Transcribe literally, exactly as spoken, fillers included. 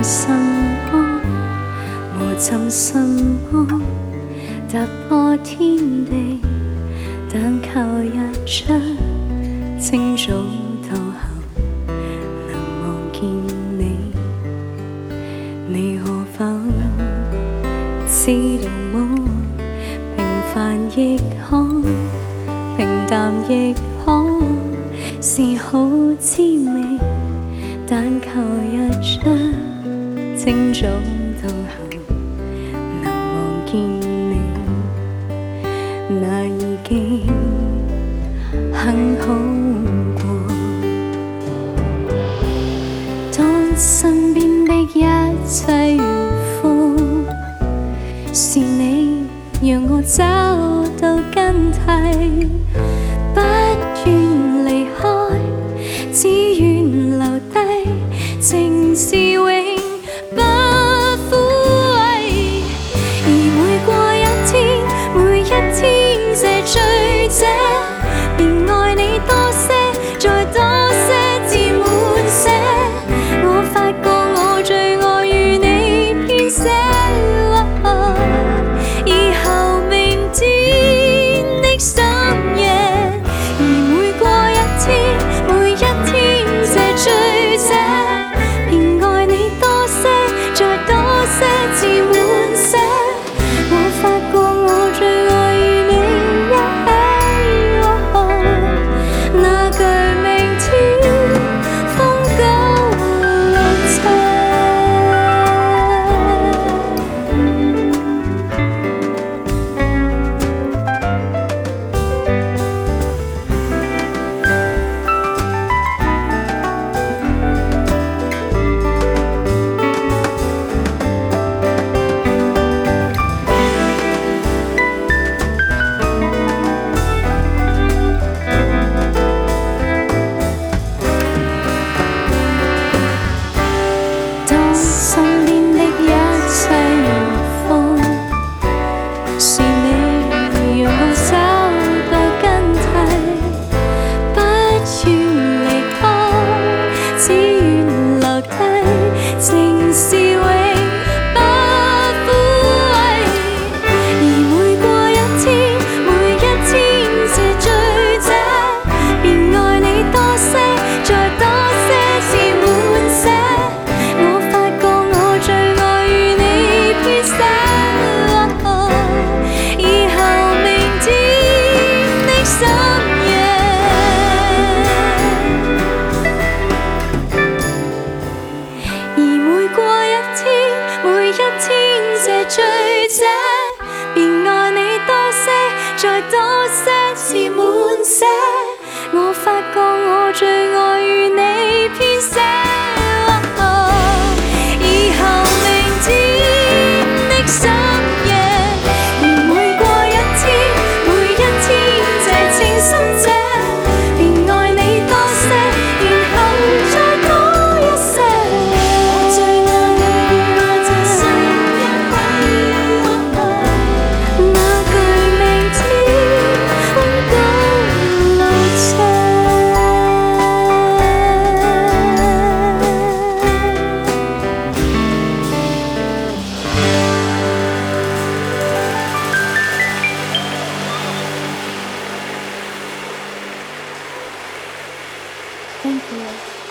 什麼，無尋什麼，踏破天地，但靠一張清早到後能望見你，你可否知道麼？平凡亦可，平淡亦可，是好滋味。但靠一張清早到後能望見你，那已經很好過。當身邊的一切如風，是你讓我找到根蒂，不願離開，只願留低，情是永不枯萎。而每過一天，每一天這醉者，便愛你多些，再多些至滿瀉。我發覺我最愛與你編寫，以後明天的深夜。而每過一天，每一天這醉者，便愛你多些，再多些至滿瀉。我發覺我最愛與你一起，那句明天風高路斜。當身邊的一切如風，是你讓我找到根蒂，不願離開，只願留低，情是永不枯萎。而每過一天，每一天這醉者，便愛你多些，再多些至滿瀉。我發覺我最愛與你編寫，以後明天的深夜。而每過一天，每一天這醉者，便愛你多些，再多些至滿瀉。我發覺我最愛與你編寫，以後明天的深夜。而每過一天，每一天這情深者，便愛你多些，然後再多一些。我最愛你愛這心一起，那句明天風高路斜。Thank you.